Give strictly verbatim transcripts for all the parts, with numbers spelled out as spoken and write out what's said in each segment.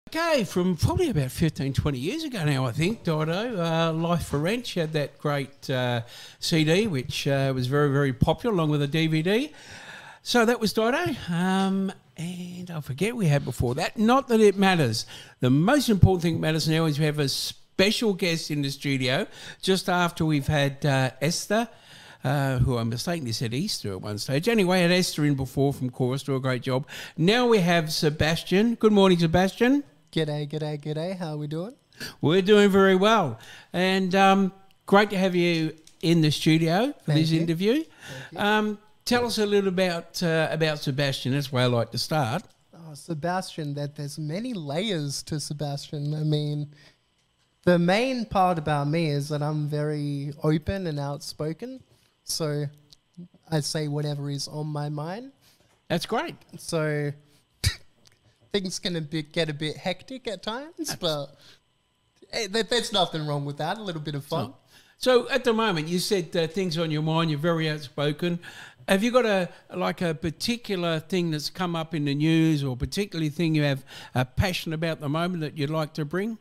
Okay, from probably about fifteen, twenty years ago now, I think, Dido, uh, Life for Wrench had that great uh, C D, which uh, was very, very popular, along with a D V D. So that was Dido. Um, and I forget we had before that. Not that it matters. The most important thing that matters now is we have a special guest in the studio just after we've had uh, Esther, uh, who I mistakenly said Easter at one stage. Anyway, I had Esther in before from Chorus, do a great job. Now we have Sebastian. Good morning, Sebastian. G'day, g'day, g'day. How are we doing? We're doing very well. And um, great to have you in the studio for Thank this you. interview. Um, tell us a little about uh, about Sebastian. That's where I like to start. Oh, Sebastian, that there's many layers to Sebastian. I mean, the main part about me is that I'm very open and outspoken. So I say whatever is on my mind. That's great. So things can a bit, get a bit hectic at times, but hey, there- there's nothing wrong with that. A little bit of fun. So at the moment, you said uh, things on your mind. You're very outspoken. Have you got a like a particular thing that's come up in the news, or particularly thing you have a passion about at the moment that you'd like to bring?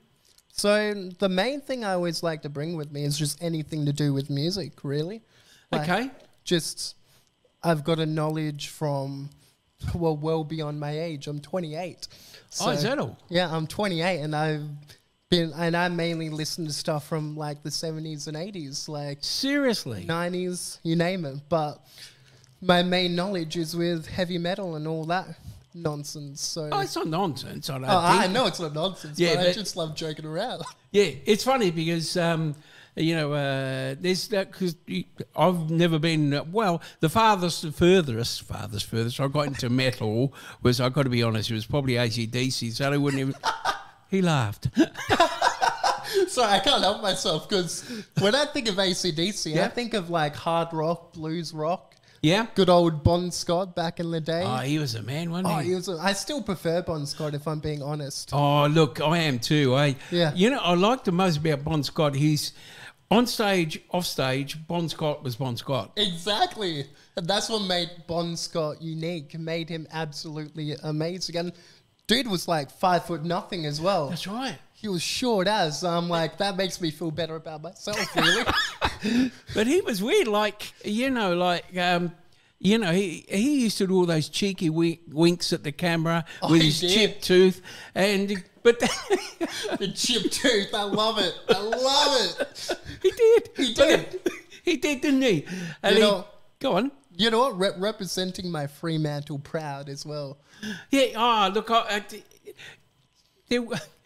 So the main thing I always like to bring with me is just anything to do with music, really. Like, Okay. Just, I've got a knowledge from, well, well beyond my age. I'm twenty-eight. Oh, is that all? Yeah, I'm twenty-eight, and I've been, and I mainly listen to stuff from like the seventies and eighties, like Seriously? nineties, you name it. But my main knowledge is with heavy metal and all that nonsense. So Oh, it's not nonsense. I don't Oh, I think. know it's not nonsense, Yeah, but, I but- just love joking around. Yeah, it's funny because um, you know uh, there's that because I've never been uh, well. The farthest, furthest, farthest, furthest I got into metal was, I got to be honest, it was probably A C D C. So they wouldn't even. He laughed. Sorry, I can't help myself because when I think of A C D C, Yeah. I think of like hard rock, blues rock, Yeah. good old Bon Scott back in the day. Oh, he was a man, wasn't Oh, he? he was a, I still prefer Bon Scott if I'm being honest. Oh, look, I am too. Eh? Yeah. You know, I like the most about Bon Scott. He's on stage, off stage. Bon Scott was Bon Scott. Exactly. And that's what made Bon Scott unique, made him absolutely amazing. And dude was like five foot nothing as well. That's right. He was short as. I'm like, that makes me feel better about myself, really. But he was weird, like, you know, like, um, you know, he, he used to do all those cheeky wink, winks at the camera Oh, with he his did. chipped tooth. And, but The chip tooth, I love it. I love it. he did. He But did. He did, didn't he? And You he, know- go on. You know what? Re- representing my Fremantle proud as well. Yeah, oh, look, I, I, there,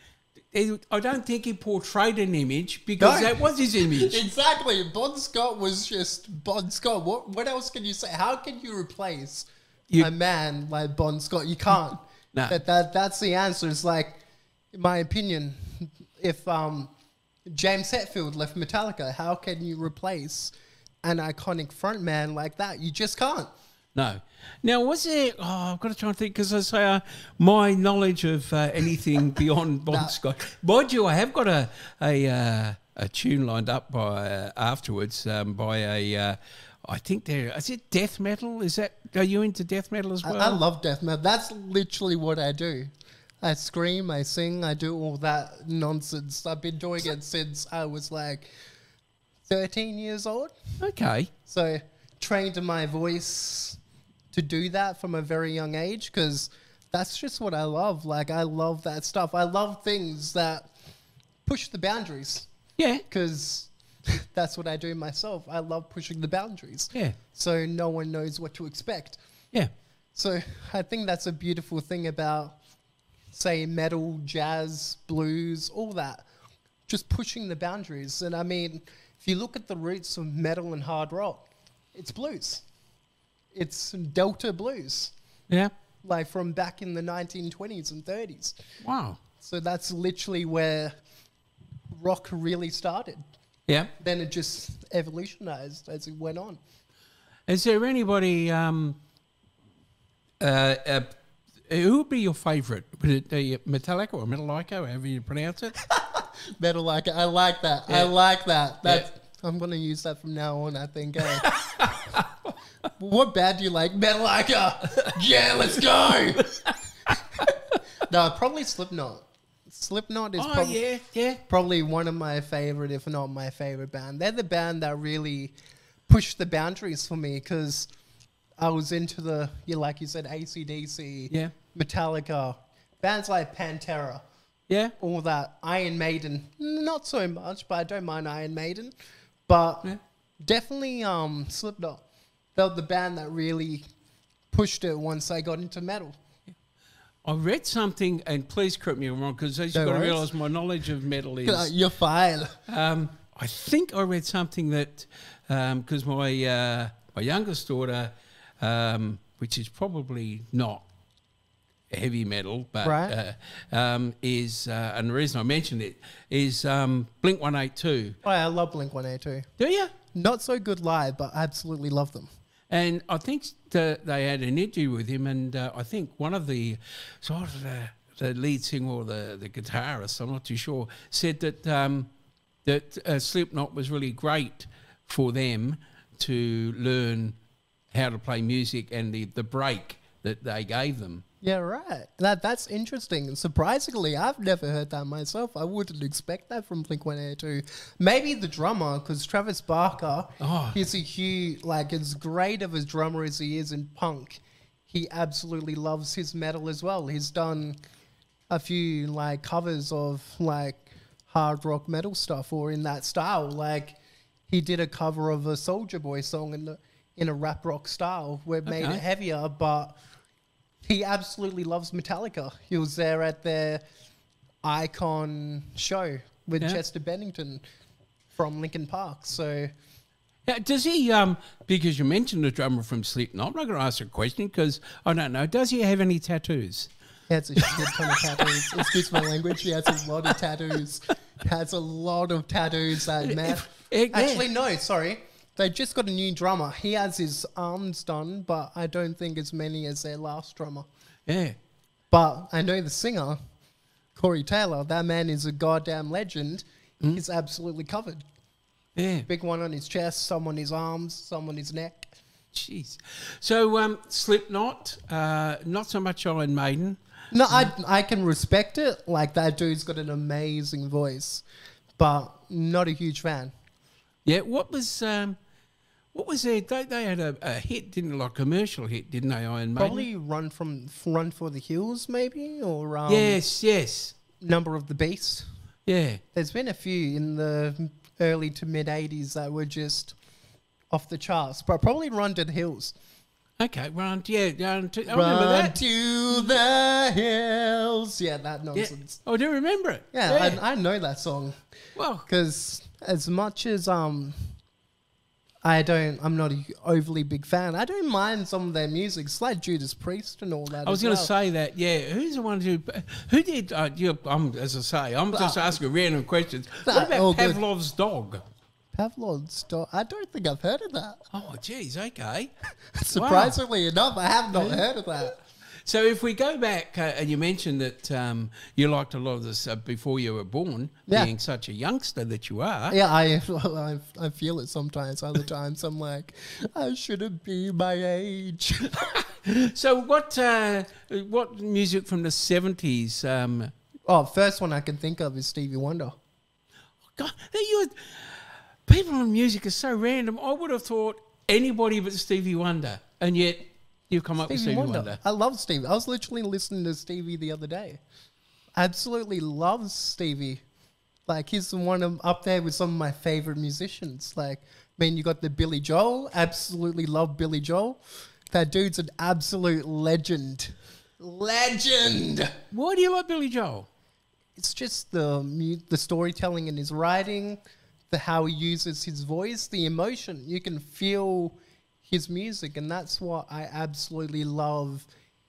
I don't think he portrayed an image because No. that was his image. Exactly. Bon Scott was just Bon Scott. What what else can you say? How can you replace You- a man like Bon Scott? You can't. No. That, that that's the answer. It's like, in my opinion, if um James Hetfield left Metallica, how can you replace an iconic frontman like that? You just can't. No. Now, was there... Oh, I've got to try and think, because I say uh, my knowledge of uh, anything beyond Bon No. Scott... Mind you, I have got a a, uh, a tune lined up by uh, afterwards um, by a... Uh, I think they're... Is it death metal? Is that... Are you into death metal as well? I, I love death metal. That's literally what I do. I scream, I sing, I do all that nonsense. I've been doing it since I was like thirteen years old. Okay. So trained in my voice to do that from a very young age because that's just what I love. Like, I love that stuff. I love things that push the boundaries Yeah. because that's what I do myself. I love pushing the boundaries. Yeah. So no one knows what to expect. Yeah. So I think that's a beautiful thing about, say, metal, jazz, blues, all that. Just pushing the boundaries. And I mean, if you look at the roots of metal and hard rock, it's blues. It's Delta blues, Yeah. like from back in the nineteen twenties and thirties. Wow. So that's literally where rock really started. Yeah. Then it just evolutionized as it went on. Is there anybody... Um, uh, uh, who would be your favourite? Would it be Metallica or Metallica, however you pronounce it? Metal like it. I like that. I Yeah. like that. That's, I'm going to use that from now on, I think. Eh? What band do you like? Metallica. Yeah, let's go. No, probably Slipknot. Slipknot is Oh, prob- yeah, yeah. probably one of my favorite, if not my favorite band. They're the band that really pushed the boundaries for me because I was into the, you like you said, A C D C, Yeah. Metallica, bands like Pantera, Yeah. all that. Iron Maiden, not so much, but I don't mind Iron Maiden. But Yeah. definitely um, Slipknot. They were the band that really pushed it once I got into metal. I read something, and please correct me if I'm wrong, because you've No got to worries. realise my knowledge of metal Uh, is... You're fine. Um, I think I read something that, because my uh, my youngest daughter, um, which is probably not heavy metal, but Right. uh, um, is, uh, and the reason I mentioned it is um, Blink one eighty-two. Oh, I love Blink one eighty-two. Do you? Not so good live, but absolutely love them. And I think the, they had an interview with him, and uh, I think one of the sort of the, the lead singer or the, the guitarist, I'm not too sure, said that um, that uh, Slipknot was really great for them to learn how to play music and the, the break that they gave them. Yeah, right. That that's interesting. Surprisingly, I've never heard that myself. I wouldn't expect that from Blink one eighty-two. Maybe the drummer, because Travis Barker, Oh. he's a huge, like, as great of a drummer as he is in punk, he absolutely loves his metal as well. He's done a few, like, covers of, like, hard rock metal stuff or in that style. Like, he did a cover of a Soulja Boy song in, the, in a rap rock style where it made Okay. it heavier, but... he absolutely loves Metallica. He was there at their Icon show with Yeah. Chester Bennington from Linkin Park. So, Yeah, does he, um, because you mentioned the drummer from Slipknot, I'm not going to ask a question because I don't know, does he have any tattoos? he has a shit ton of tattoos. Excuse my language. He has a lot of tattoos. He has a lot of tattoos, that man. Eh, yeah. Actually, no, sorry. They just got a new drummer. He has his arms done, but I don't think as many as their last drummer. Yeah. But I know the singer, Corey Taylor, that man is a goddamn legend. He's absolutely covered. Yeah. Big one on his chest, some on his arms, some on his neck. Jeez. So, um, Slipknot, uh, not so much Iron Maiden. No, I, I can respect it. Like, that dude's got an amazing voice, but not a huge fan. Yeah, what was um, what was their? They, they had a, a hit, didn't they? Like a commercial hit, didn't they? Iron Maiden. Probably Run from Run for the Hills, maybe, or um, Yes, yes, Number of the Beast. yeah. There's been a few in the early to mid eighties that were just off the charts, but probably Run to the Hills. Okay, run. Yeah, run to, I Run remember that. to the hills. Yeah, that Yeah. nonsense. Oh, I do remember it. Yeah, I, I know that song. well, Because as much as um, I don't, I'm not a overly big fan. I don't mind some of their music. It's like Judas Priest and all that. I was as going to well. say that. Yeah, who's the one who who did? Uh, you, I'm as I say, I'm just asking random questions. Nah, What all about good. Pavlov's dog? Pavlov's dog. I don't think I've heard of that. Oh, geez, okay. Surprisingly enough, I have not heard of that. So if we go back, uh, and you mentioned that um, you liked a lot of this uh, before you were born, Yeah. being such a youngster that you are. Yeah, I, I I feel it sometimes. Other times, I'm like, I shouldn't be my age. So what uh, what music from the seventies? Um, Oh, first one I can think of is Stevie Wonder. God, you people on music are so random. I would have thought anybody but Stevie Wonder, and yet you've come up with Stevie Wonder. I love Stevie. I was literally listening to Stevie the other day. Absolutely loves Stevie. Like, he's the one of, up there with some of my favorite musicians. Like, I mean, you got the Billy Joel. Absolutely love Billy Joel. That dude's an absolute legend. Legend. Why do you like Billy Joel? It's just the mu- the storytelling in his writing, the how he uses his voice, the emotion. You can feel his music, and that's what I absolutely love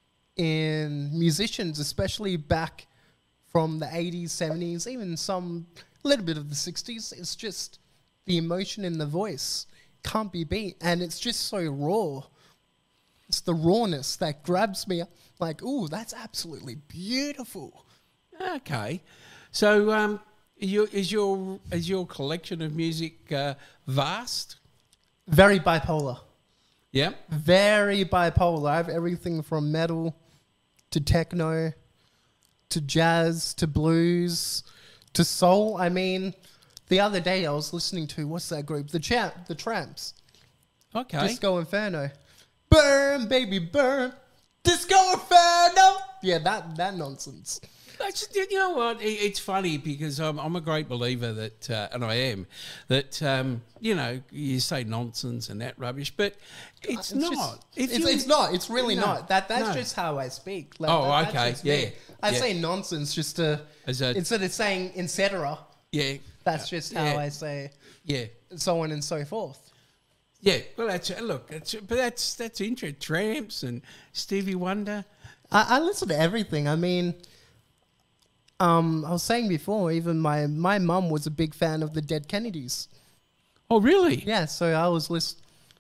in musicians, especially back from the eighties, seventies, even some a little bit of the sixties. It's just the emotion in the voice can't be beat, and it's just so raw. It's the rawness that grabs me, like, ooh, that's absolutely beautiful. Okay, so um, your, is your is your collection of music uh, vast? Very bipolar. Yeah. Very bipolar. I have everything from metal to techno to jazz, to blues, to soul. I mean, the other day I was listening to, what's that group? The Champ, the Tramps. Okay. Disco Inferno. Burn, baby, burn. Disco Inferno. Yeah, that, that nonsense. That's, you know what? It, it's funny because I'm, I'm a great believer that, uh, and I am, that, um, you know, you say nonsense and that rubbish, but it's, It's not. just- If it's, you- it's not. It's really No, not. That That's no. just how I speak. Like, Oh, that- that's okay, just me. yeah, I yeah. say nonsense just to, As a- instead of saying et cetera, Yeah. that's just how yeah, I say Yeah. so on and so forth. Yeah. Well, that's, look, that's, but that's, that's interesting. Tramps and Stevie Wonder. I, I listen to everything. I mean, um, I was saying before, even my my mum was a big fan of the Dead Kennedys. Oh, really? Yeah, so I was list.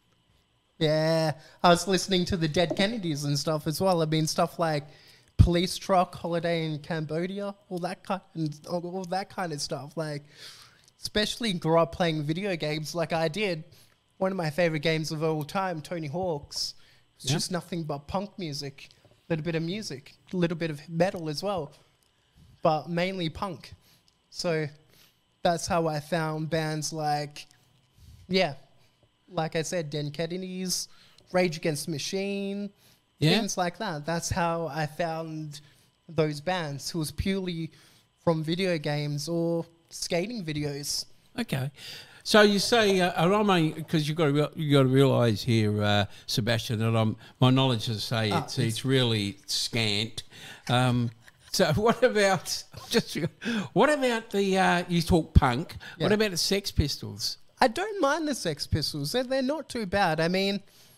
Yeah, I was listening to the Dead Kennedys and stuff as well. I mean, stuff like Police Truck, Holiday in Cambodia, all that kind, all all that kind of stuff. Like, especially grew up playing video games like I did. One of my favorite games of all time, Tony Hawk's. It's Yeah. just nothing but punk music, a little bit of music, a little bit of metal as well, but mainly punk. So that's how I found bands like, yeah, like I said, Den Kennedys, Rage Against the Machine, Yeah. things like that. That's how I found those bands. It was purely from video games or skating videos. Okay. So you say, uh, and I'm only because you've got to re- you got to realise here, uh, Sebastian, that I'm my knowledge to say Ah, it's it's- it's really scant. Um, so what about just what about the uh, you talk punk? What Yeah. about the Sex Pistols? I don't mind the Sex Pistols. They're, they're not too bad. I mean,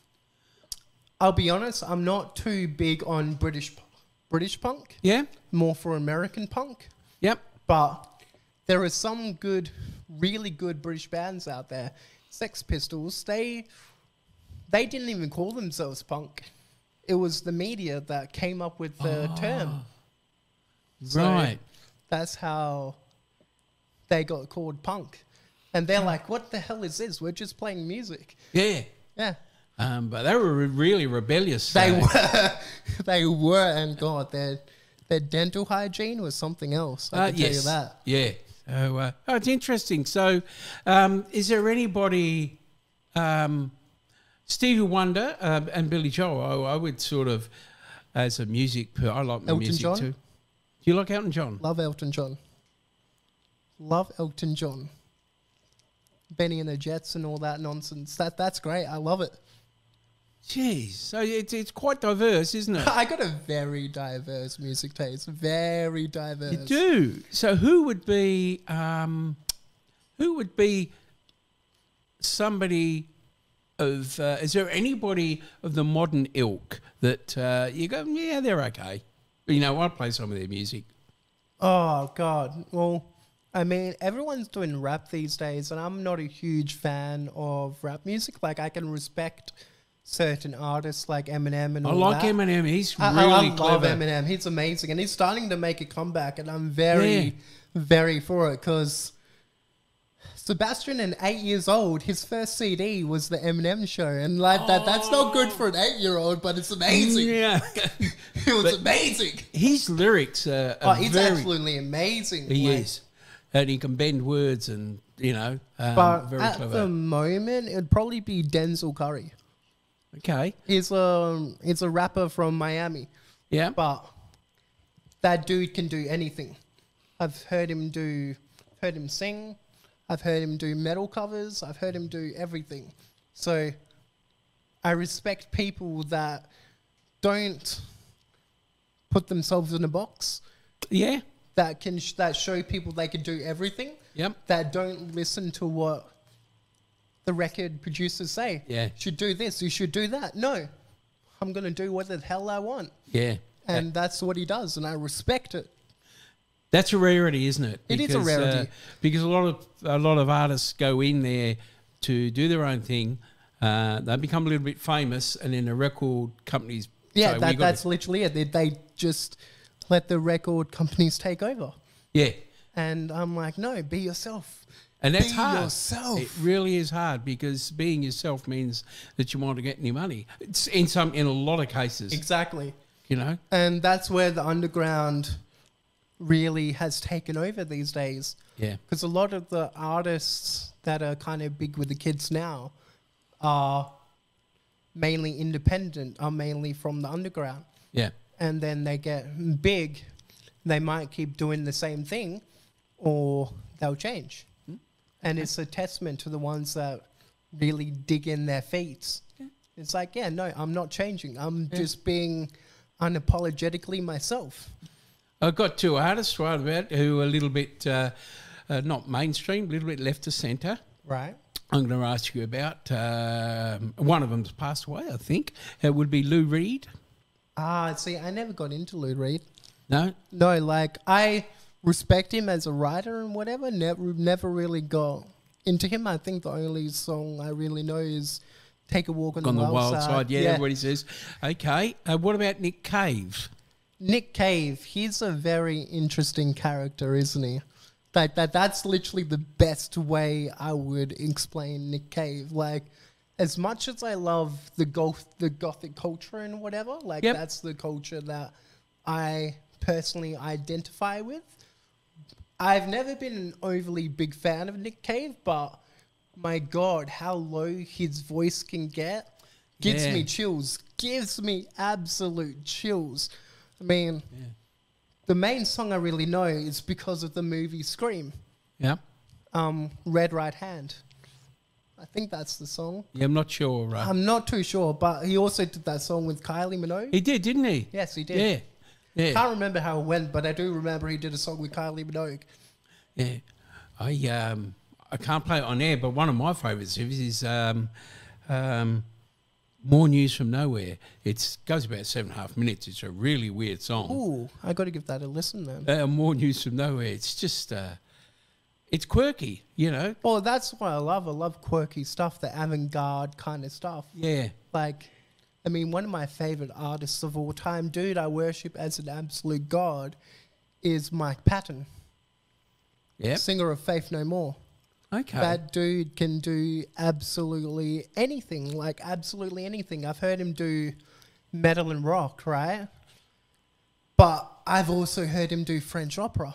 I'll be honest, I'm not too big on British British punk, Yeah. more for American punk. Yep. But there are some good, really good British bands out there. Sex Pistols, they they didn't even call themselves punk. It was the media that came up with the term. So Right. that's how they got called punk. And they're like, what the hell is this? We're just playing music. Yeah. Yeah. Um, but they were re- really rebellious. They uh, were. They were. And God, their, their dental hygiene was something else. I Uh, can yes. tell you that. Yeah. Oh, uh, oh, it's interesting. So, um, is there anybody, um, Stevie Wonder um, and Billy Joel? I, I would sort of, as a music, per, I like my Elton music John? too. Do you like Elton John? Love Elton John. Love Elton John. Benny and the Jets and all that nonsense. That That's great. I love it. Jeez, so it's it's quite diverse, isn't it? I got a very diverse music taste. Very diverse. You do. So who would be um, who would be somebody of? Uh, is there anybody of the modern ilk that uh, you go? Yeah, they're okay. You know, I'll play some of their music. Oh, God. Well, I mean, everyone's doing rap these days, and I'm not a huge fan of rap music. Like, I can respect certain artists like Eminem and I all like that. Eminem. He's I, really I love clever. Eminem. He's amazing, and he's starting to make a comeback, and I'm very, Yeah. very for it because Sebastian, at eight years old, his first C D was the Eminem Show, and like that—that's not good for an eight-year-old, but it's amazing. Yeah, It was amazing. his lyrics are, Oh, are he's very. absolutely amazing. He like- is, and he can bend words, and you know, um, But very at clever. the moment, it'd probably be Denzel Curry. Okay, He's a he's a rapper from Miami, yeah, but that dude can do anything. I've heard him do, heard him sing. I've heard him do metal covers. I've heard him do everything. So I respect people that don't put themselves in a box. yeah, That can sh- that show people they can do everything. yep. That don't listen to what the record producers say. Yeah. You should do this, you should do that. No. I'm going to do what the hell I want. Yeah, And that's what he does, and I respect it. that's a rarity, isn't it? It is a Because, rarity. uh, because a lot of a lot of artists go in there to do their own thing. Uh, they become a little bit famous, and then the record companies. Yeah, say, "We that, gotta-" that's literally it. They, they just let the record companies take over. yeah, And I'm like, no, be yourself. and that's Be hard. yourself. It really is hard because being yourself means that you want to get any money. It's in some in a lot of cases, Exactly. you know. And that's where the underground really has taken over these days. Yeah. Because a lot of the artists that are kind of big with the kids now are mainly independent, are mainly from the underground. Yeah. And then they get big, they might keep doing the same thing or they'll change. Mm. And it's a testament to the ones that really dig in their feet. Yeah. It's like, yeah, no, I'm not changing. I'm Yeah. just being unapologetically myself. I've got two artists right about who are a little bit uh, uh, not mainstream, a little bit left to centre. Right. I'm going to ask you about. Um, one of them's passed away, I think. It would be Lou Reed. Ah, see, I never got into Lou Reed. No? No, like, I respect him as a writer and whatever, never, never really got into him. I think the only song I really know is Take a Walk on, On the, the Wild, wild Side. side, yeah, everybody says. Okay. Uh, what about Nick Cave? Nick Cave, he's a very interesting character, isn't he? Like that that's literally the best way I would explain Nick Cave. Like, as much as I love the goth the gothic culture and whatever, like Yep. that's the culture that I personally identify with. I've never been an overly big fan of Nick Cave, but my God, how low his voice can get gives Yeah. me chills. Gives me absolute chills. I mean, Yeah. the main song I really know is because of the movie Scream, Yeah. um, Red Right Hand. I think that's the song. Yeah, I'm not sure. Uh, I'm not too sure, but he also did that song with Kylie Minogue. he did, didn't he? Yes, he did. Yeah. Yeah. Can't remember how it went, but I do remember he did a song with Kylie Minogue. Yeah. I um I can't play it on air, but one of my favourites of his is um um More News from Nowhere. It goes about seven and a half minutes. It's a really weird song. Ooh, I got to give that a listen then. Uh, More News from Nowhere. It's just uh it's quirky, you know. Well, that's what I love. I love quirky stuff, the avant-garde kind of stuff. Yeah. Like, I mean, one of my favorite artists of all time, dude, I worship as an absolute god, is Mike Patton, Yep. singer of Faith No More. Okay. That dude can do absolutely anything, like absolutely anything. I've heard him do metal and rock, right? But I've also heard him do French opera.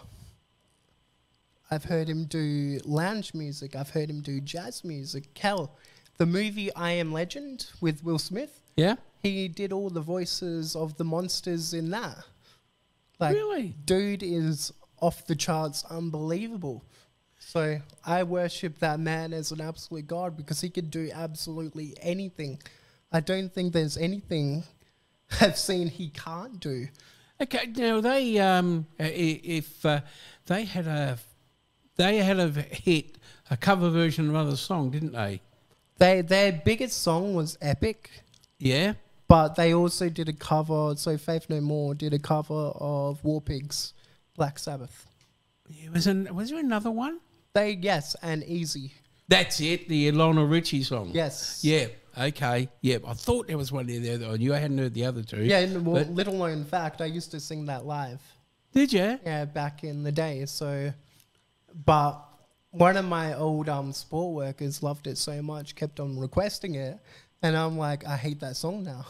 I've heard him do lounge music. I've heard him do jazz music. Hell, the movie I Am Legend with Will Smith, Yeah. he did all the voices of the monsters in that. Like, Really? dude is off the charts, unbelievable. So I worship that man as an absolute god because he could do absolutely anything. I don't think there's anything I've seen he can't do. Okay, now they um, i- if uh, they had a they had a hit a cover version of another song, didn't they? They their biggest song was Epic, Yeah. but they also did a cover. So Faith No More did a cover of War Pigs, Black Sabbath. Yeah, was an, was there another one? They yes, and Easy. That's it, the Lionel Richie song. Yes. Yeah. Okay. Yeah. I thought there was one in there that I knew. I hadn't heard the other two. Yeah. And, well, But- little known fact, I used to sing that live. Did you? Yeah, back in the day. So, but one of my old um sport workers loved it so much, kept on requesting it, and I'm like, I hate that song now.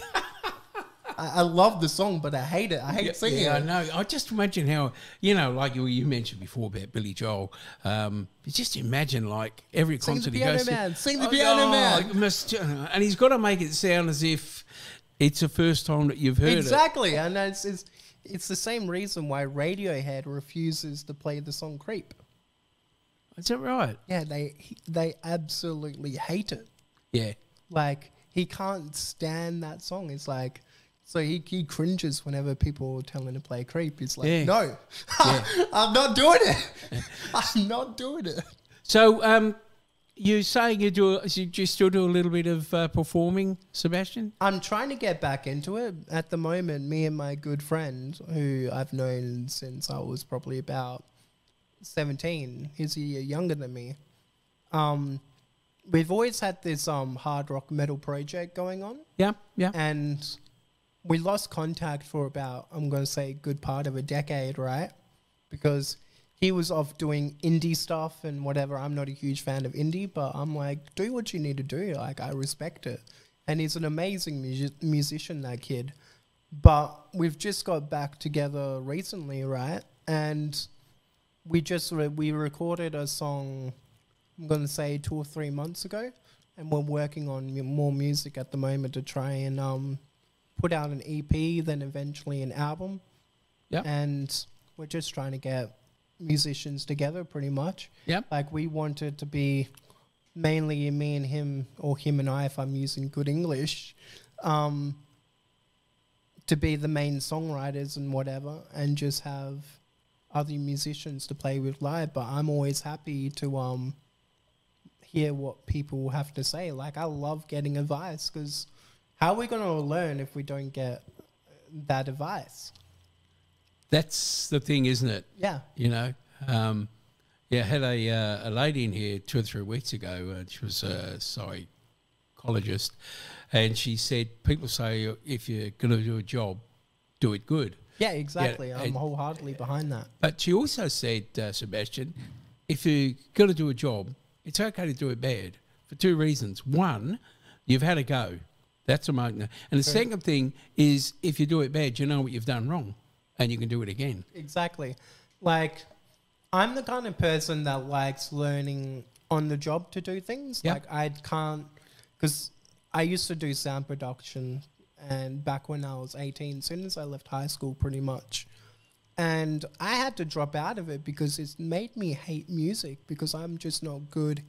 I, I love the song, but I hate it. I hate Yeah, singing yeah, I it. know. I just imagine how, you know, like you, you mentioned before about Billy Joel. Um, you just imagine like every Sing the concert he Piano goes Man, to. sing the Oh, Piano oh, Man. must- and he's got to make it sound as if it's the first time that you've heard it. Exactly, and it's, it's it's the same reason why Radiohead refuses to play the song "Creep." Is that right? Yeah, they they absolutely hate it. Yeah. Like, he can't stand that song. It's like, so he, he cringes whenever people tell him to play Creep. He's like, Yeah. no, Yeah. I'm not doing it. I'm not doing it. So um, you saying you do you just still do a little bit of uh, performing, Sebastian? I'm trying to get back into it. At the moment, me and my good friend, who I've known since I was probably about seventeen, he's a year younger than me. Um, we've always had this um hard rock metal project going on. Yeah. Yeah. And we lost contact for about, I'm going to say, a good part of a decade, right? Because he was off doing indie stuff and whatever. I'm not a huge fan of indie, but I'm like, do what you need to do. Like, I respect it. And he's an amazing mu- musician, that kid. But we've just got back together recently, right? and we just re- we recorded a song, I'm going to say two or three months ago, and we're working on mu- more music at the moment to try and um, put out an E P, then eventually an album. Yep. And we're just trying to get musicians together pretty much. Yep. Like we want it to be mainly me and him, or him and I if I'm using good English, um, to be the main songwriters and whatever, and just have other musicians to play with live. But I'm always happy to um, hear what people have to say. Like I love getting advice, because how are we going to learn if we don't get that advice? That's the thing, isn't it? Yeah. You know, um, yeah, I had a, uh, a lady in here two or three weeks ago, and she was a psychologist, and she said, people say if you're going to do a job, do it good. Yeah, exactly. Yeah, I'm and- wholeheartedly behind that. But she also said, uh, Sebastian, if you're going to do a job, it's okay to do it bad for two reasons. One, you've had a go. That's a moment. And the True. second thing is, if you do it bad, you know what you've done wrong, and you can do it again. Exactly. Like, I'm the kind of person that likes learning on the job to do things. Yep. Like, I can't, because I used to do sound production, and back when I was eighteen, as soon as I left high school, pretty much. And I had to drop out of it because it's made me hate music, because I'm just not good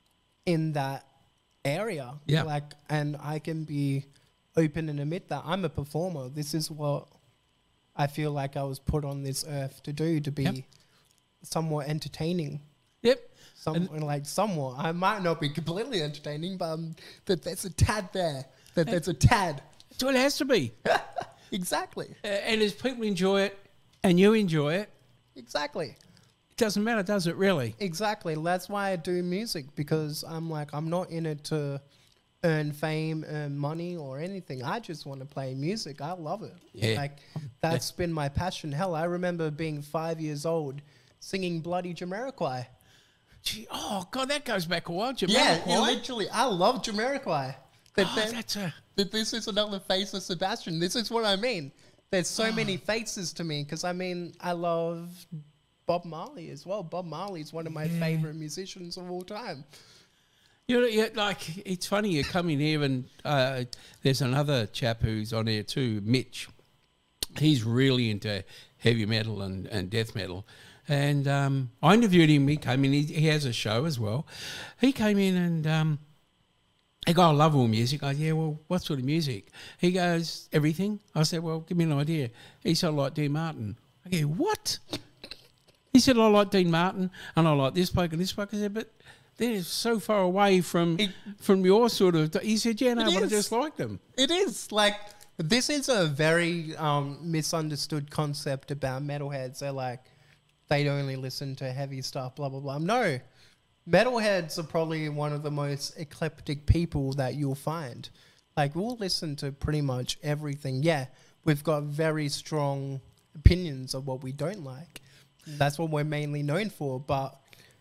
in that area. Yeah. Like, and I can be open and admit that I'm a performer. This is what I feel like I was put on this earth to do, to be Yep. somewhat entertaining. Yep. Some, like somewhat. I might not be completely entertaining, but um, that there's a tad there. That there's a tad. That's what it has to be. Exactly. Uh, and as people enjoy it, and you enjoy it, Exactly. it doesn't matter, does it really? Exactly. That's why I do music, because I'm like, I'm not in it to earn fame, earn money or anything. I just want to play music. I love it. Yeah. Like, that's been my passion. Hell, I remember being five years old singing Bloody Jamiroquai. Gee, oh, God, that goes back a while. Yeah, Jamiroquai. yeah, literally. I love Jamiroquai. That, Oh, that- that's a... that this is another face of Sebastian. This is what I mean. There's so Ah. many faces to me, because I mean, I love Bob Marley as well. Bob Marley is one of my favorite musicians of all time. You know, yeah, like, it's funny, you come in here and uh, there's another chap who's on here too, Mitch. He's really into heavy metal and, and death metal. And um, I interviewed him. He came in, he, he has a show as well. He came in and um, he goes, I love all music. I go, yeah, well, what sort of music? He goes, everything. I said, well, give me an idea. He said, I like Dean Martin. I go, what? He said, I like Dean Martin and I like this bloke and this bloke. I said, but they're so far away from It- from your sort of... He said, yeah, no, It but I is. just like them. It is like, this is a very um, misunderstood concept about metalheads. They're like, they only listen to heavy stuff, blah, blah, blah. No. Metalheads are probably one of the most eclectic people that you'll find. Like, we'll listen to pretty much everything. Yeah, we've got very strong opinions of what we don't like. That's what we're mainly known for. But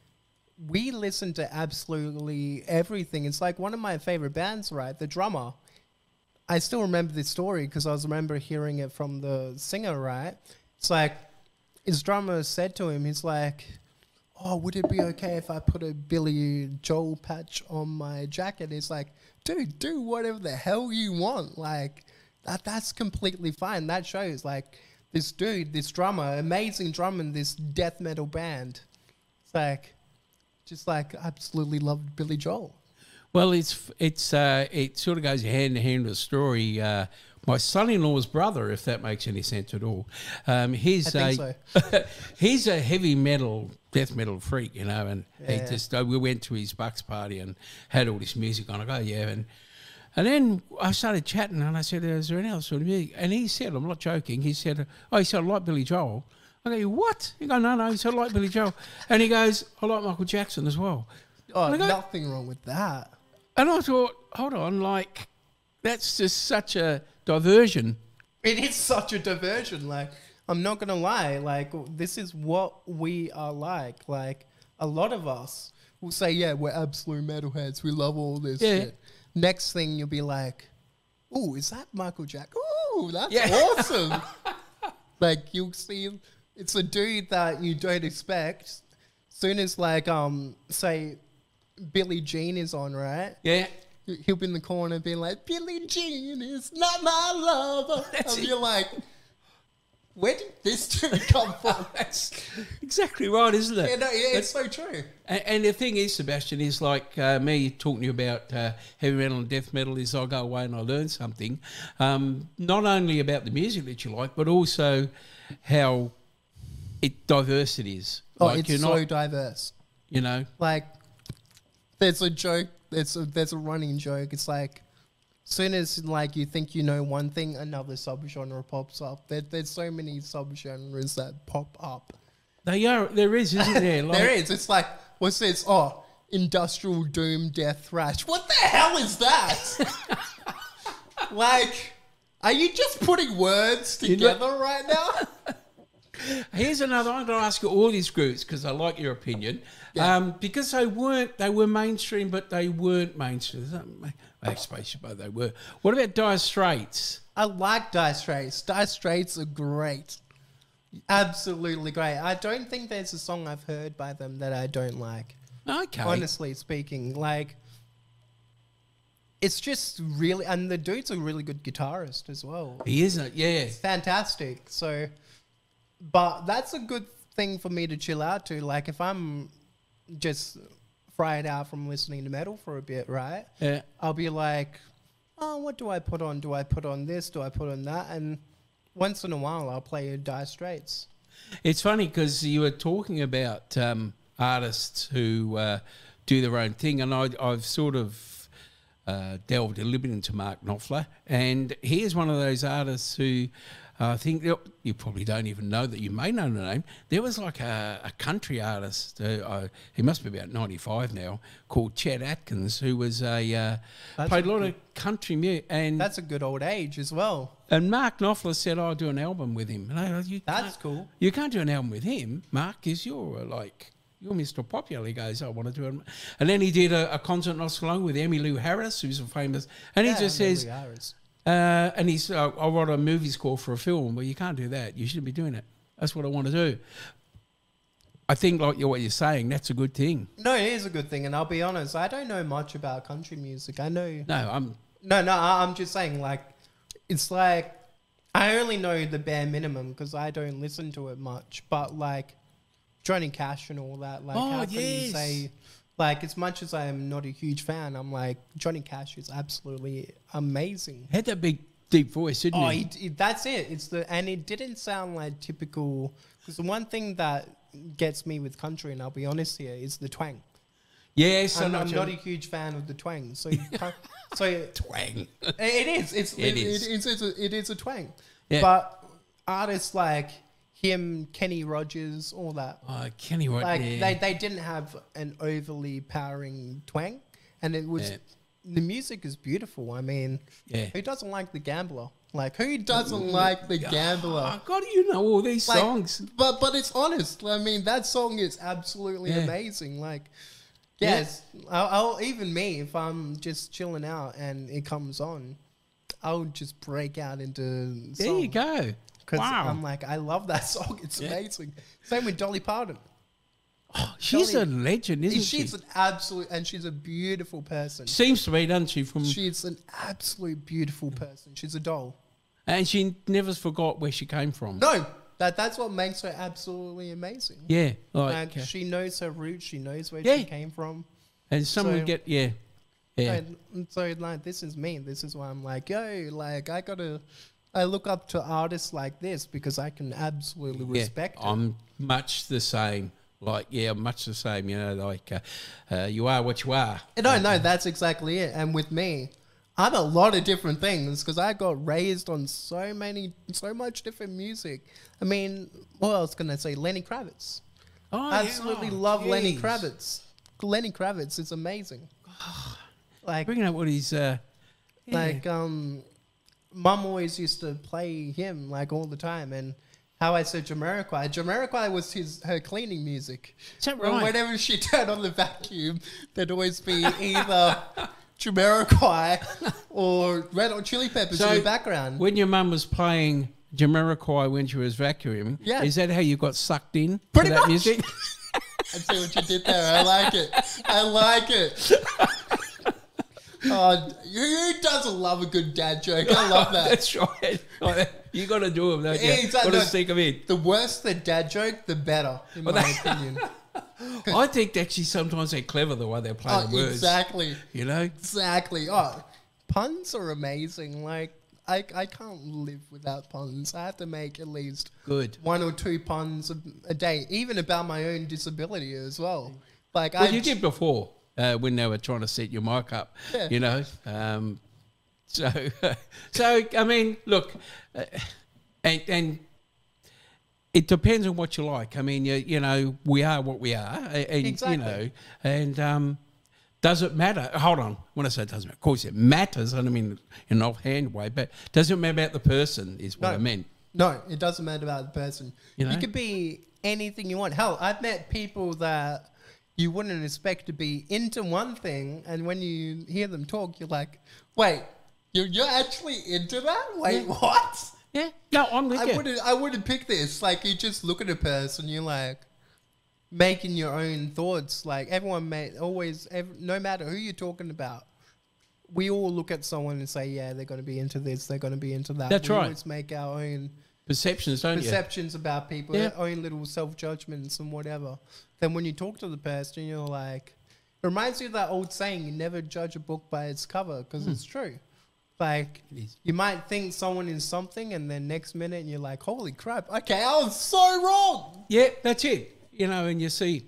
we listen to absolutely everything. It's like one of my favorite bands, right? The drummer. I still remember this story because I was remember hearing it from the singer, right? It's like his drummer said to him, he's like, oh, would it be okay if I put a Billy Joel patch on my jacket? It's like, dude, do whatever the hell you want. Like, that that's completely fine. That shows, like, this dude, this drummer, amazing drummer in this death metal band. It's like, just like, absolutely loved Billy Joel. Well, it's it's uh, it sort of goes hand in hand with the story. Uh, my son-in-law's brother, if that makes any sense at all, um, he's I think a he's a heavy metal, death metal freak, you know. And he Yeah. just uh, we went to his Bucks party and had all this music on. I go, yeah, and and then I started chatting and I said, is there any other sort of music? And he said, I'm not joking. He said, oh, he said, I like Billy Joel. I go, what? He go, no, no. He said, I like Billy Joel, and he goes, I like Michael Jackson as well. Oh, And I go- nothing wrong with that. And I thought, hold on, like, that's just such a diversion. It is such a diversion. Like, I'm not gonna lie. Like, this is what we are like. Like, a lot of us will say, "Yeah, we're absolute metalheads. We love all this Yeah. shit." Next thing you'll be like, "Ooh, is that Michael Jackson? Ooh, that's Yeah. awesome!" Like, you'll see it's a dude that you don't expect. Soon as like um say Billie Jean is on, right? Yeah. He'll be in the corner being like, Billie Jean is not my lover. That's and it. you're like, where did this dude come from? That's exactly right, isn't it? Yeah, no, yeah, That's- it's so true. And, and the thing is, Sebastian, is like uh, me talking to you about uh, heavy metal and death metal is I go away and I learn something, um, not only about the music that you like, but also how it diverse it is. Oh, Like, it's you're so not, diverse. you know, Like, there's a joke. There's a, there's a running joke. It's like, soon as like you think you know one thing, another subgenre pops up. There, there's so many subgenres that pop up. they are. There is, isn't there? Like, There is. It's like, what's this? Oh, industrial doom, death thrash. What the hell is that? Like, are you just putting words You know- together right now? Here's another. I'm going to ask you all these groups because I like your opinion. Yeah. Um, because they weren't, they were mainstream, but they weren't mainstream. I suppose but they were. What about Dire Straits? I like Dire Straits. Dire Straits are great. Absolutely great. I don't think there's a song I've heard by them that I don't like. Okay. Honestly speaking, like, it's just really, and the dude's a really good guitarist as well. He isn't. Yeah. Fantastic. So, but that's a good thing for me to chill out to. Like, if I'm just fried out from listening to metal for a bit, right? Yeah. I'll be like, oh, what do I put on? Do I put on this? Do I put on that? And once in a while, I'll play Dire Straits. It's funny because you were talking about um, artists who uh, do their own thing, and I, I've sort of uh, delved a little bit into Mark Knopfler, and he is one of those artists who uh, I think you you probably don't even know that you may know the name. There was like a, a country artist, uh, uh, he must be about ninety-five now, called Chet Atkins, who was a uh, That's played a a lot good- of country music, and That's a good old age as well. and Mark Knopfler said, "I'll do an album with him." And I, you That's can't- cool. You can't do an album with him, Mark, because you're uh, like you're Mister Popular. He goes, "I want to do it," and then he did a, a concert not so long with Emmylou Harris, who's a famous, and he Yeah, just Emily says, Harris. uh, and he's, uh, "I wrote a movie score for a film." Well, you can't do that. You shouldn't be doing it. That's what I want to do. I think, like you're, what you're saying, that's a good thing. No, it is a good thing. And I'll be honest, I don't know much about country music. I know. No, I'm. No, no, I- I'm just saying, like, it's like, I only know the bare minimum because I don't listen to it much. But, like, Johnny Cash and all that, like, Oh, how can you yes. say, like, as much as I am not a huge fan, I'm like, Johnny Cash is absolutely amazing. Had that big deep voice, didn't Oh, he? it, it, that's it. It's the and it didn't sound like typical. Because the one thing that gets me with country, and I'll be honest here, is the twang. Yes, I'm, I I'm know. not a huge fan of the twang. So, you can't, so twang. it is. It's It it, is. It, it's, it's a, it is a twang. Yeah. But artists like him, Kenny Rogers, all that, Oh, Kenny, what? like yeah. they, they didn't have an overly powering twang, and it was Yeah. the music is beautiful. I mean, Yeah. who doesn't like the Gambler? Like who doesn't like the Gambler? Oh, God, you know all these Like, songs. But but it's honest. I mean, that song is absolutely Yeah. amazing. Like, Yeah. yes, I'll, I'll even me if I'm just chilling out and it comes on, I'll just break out into. There you go. Because Wow. I'm like, I love that song. It's Yeah. amazing. Same with Dolly Parton. Oh, she's Dolly- a legend, isn't she's she? an absolute, and she's a beautiful person. Seems to be, doesn't she? From She's an absolute beautiful person. She's a doll. and she never forgot where she came from. No, that that's what makes her absolutely amazing. Yeah, Like like uh, she knows her roots. She knows where Yeah. she came from. and someone so- get yeah, yeah. And, and so like this is me. This is why I'm like, yo, like I gotta. I look up to artists like this because I can absolutely Yeah, respect it. I'm much the same. Like, yeah, much the same. You know, like uh, uh, you are what you are. No, no, that's exactly it. And with me, I'm a lot of different things because I got raised on so many, so much different music. I mean, what else can I say? Lenny Kravitz. Oh, I absolutely yeah. Oh, love Lenny jeez. Kravitz. Lenny Kravitz is amazing. Like, Bringing up what he's uh, yeah. like, um, Mum always used to play him like all the time, and how I said Jamiroquai. Jamiroquai was his her cleaning music. Is that Well, right? whenever she turned on the vacuum, there'd always be either Jamiroquai or Red Hot Chili Peppers in the background. When your mum was playing Jamiroquai when she was vacuuming. Yeah. Is that how you got sucked in Pretty to that much. music? I see what you did there. I like it. I like it. Oh, who doesn't love a good dad joke? I love that. That's right. You got to do them, don't you? Yeah, exactly. Got to sneak them in. The worse the dad joke, the better, in my opinion. I think actually sometimes they're clever the way they're playing Oh, the words. exactly. You know? Exactly. Oh, puns are amazing. Like, I, I can't live without puns. I have to make at least Good. one or two puns a, a day, even about my own disability as well. Like, Well, I you did before uh, when they were trying to set your mic up, Yeah. you know. Um, so, so I mean, look, uh, and and it depends on what you like. I mean, you, you know, we are what we are, and, and, Exactly. you know, and um, does it matter? Hold on, when I say it doesn't matter, of course it matters. I don't mean in an offhand way, but does it matter about the person? Is what No. I meant. No, it doesn't matter about the person. You You, know? could be anything you want. Hell, I've met people that you wouldn't expect to be into one thing, and when you hear them talk, you're like, wait, you're, you're actually into that? Wait, what? Yeah, no, I'm with I you. wouldn't, I wouldn't pick this. Like, you just look at a person, you're like, making your own thoughts. Like, everyone may always, ev- no matter who you're talking about, we all look at someone and say, yeah, they're going to be into this, they're going to be into that. That's we right. always make our own Perceptions, don't you? perceptions about people, Yeah. their own little self-judgments and whatever. Then when you talk to the person, you're like, it reminds you of that old saying, you never judge a book by its cover, because it's true. Like, It is. you might think someone is something, and then next minute you're like, holy crap, okay, I was so wrong. Yeah, that's it. You know, and you see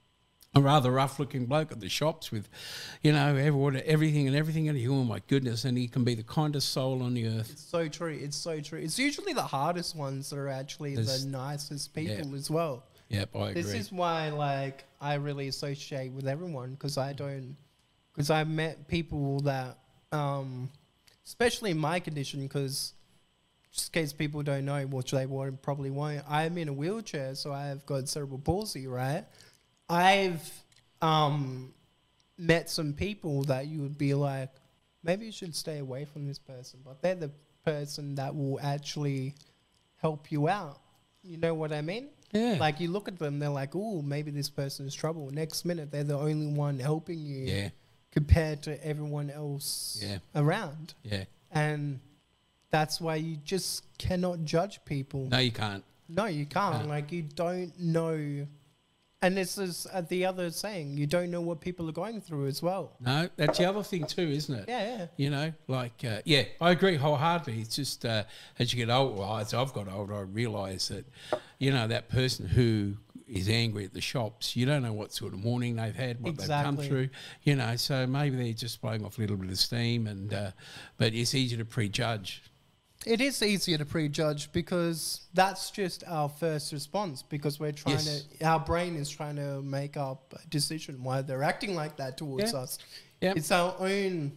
a rather rough-looking bloke at the shops with, you know, everyone, everything and everything, and you, oh my goodness, and he can be the kindest soul on the earth. It's so true. It's so true. It's usually the hardest ones that are actually There's- the nicest people yeah. as well. Yep, I agree. This is why, like, I really associate with everyone, because I don't, because I met people that, um, especially in my condition, because just in case people don't know, which they won't, probably won't, I'm in a wheelchair, so I've got cerebral palsy, right? I've um, met some people that you would be like, maybe you should stay away from this person, but they're the person that will actually help you out. You know what I mean? Yeah. Like, you look at them, they're like, oh, maybe this person's trouble. Next minute, they're the only one helping you Yeah, compared to everyone else Yeah. around. yeah. And that's why you just cannot judge people. No, you can't. No, you can't. No. Like, you don't know. And this is uh, the other saying, you don't know what people are going through as well. No, that's the other thing too, isn't it? Yeah, yeah. You know, like, uh, yeah, I agree wholeheartedly. It's just uh, as you get older, well, as I've got older, I realise that, you know, that person who is angry at the shops, you don't know what sort of morning they've had, what they've come Exactly. through, you know, so maybe they're just blowing off a little bit of steam, and uh, but it's easy to prejudge. It is easier to prejudge because that's just our first response, because we're trying Yes. to, our brain is trying to make up a decision why they're acting like that towards Yeah. us. Yep. It's our own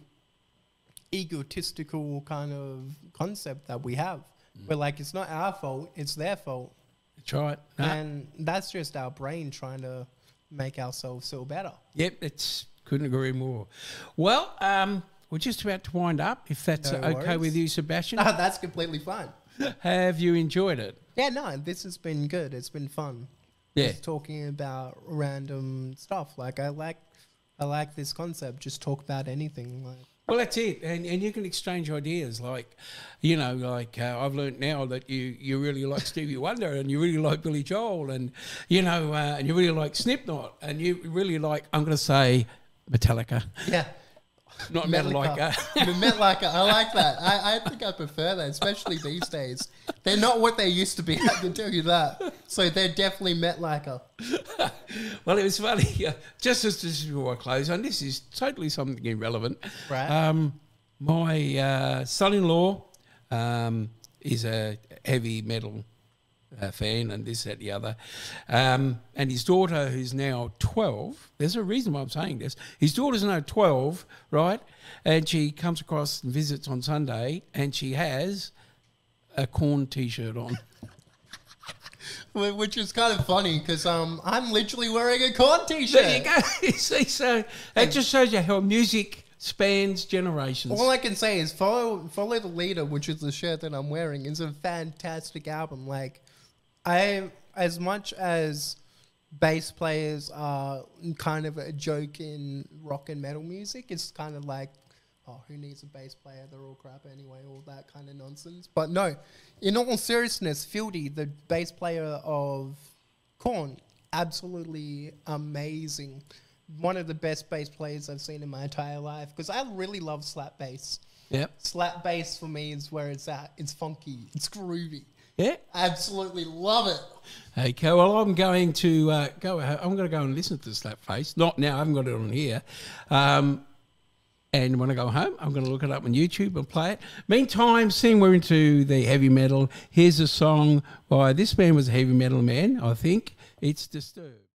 egotistical kind of concept that we have. Mm. We're like, it's not our fault, it's their fault. That's right. No. And that's just our brain trying to make ourselves feel better. Yep, it's couldn't agree more. Well, um, we're just about to wind up, if that's No okay worries. with you, Sebastian. No, that's completely fine. Have you enjoyed it? Yeah, no, this has been good. It's been fun. Yeah. Just talking about random stuff. Like, I like, I like this concept. Just talk about anything. Like, Well, that's it, and and you can exchange ideas. Like, you know, like uh, I've learnt now that you, you really like Stevie Wonder, and you really like Billy Joel, and you know, uh, and you really like Slipknot, and you really like, I'm going to say, Metallica, yeah. not Metallica. Metallica. I like that. I, I think I prefer that, especially these days. They're not what they used to be, I can tell you that. So they're definitely Metallica. Well, it was funny. Uh, just as this is before I close, and this is totally something irrelevant. Right. Um, my uh, son-in-law um, is a heavy metal uh, fan, and this, that, the other. Um, and his daughter, who's now twelve, there's a reason why I'm saying this. His daughter's now twelve, right? And she comes across and visits on Sunday, and she has a Korn T-shirt on. Wh- Which is kind of funny because um, I'm literally wearing a Korn t-shirt. There you go. You see, so it just shows you how music spans generations. All I can say is follow follow the leader, which is the shirt that I'm wearing. It's a fantastic album. Like, I as much as bass players are kind of a joke in rock and metal music, it's kind of like, oh, who needs a bass player? They're all crap anyway, all that kind of nonsense. But no, in all seriousness, Fieldy, the bass player of Korn, absolutely amazing. One of the best bass players I've seen in my entire life, because I really love slap bass. Yep. Slap bass for me is where it's at. It's funky. It's groovy. Yeah. Absolutely love it. Okay, well, I'm going to uh, go. I'm going to go and listen to Slap Face. Not now. I haven't got it on here. Um, and when I go home, I'm going to look it up on YouTube and play it. Meantime, seeing we're into the heavy metal, here's a song by this man was a heavy metal man, I think. It's Disturbed.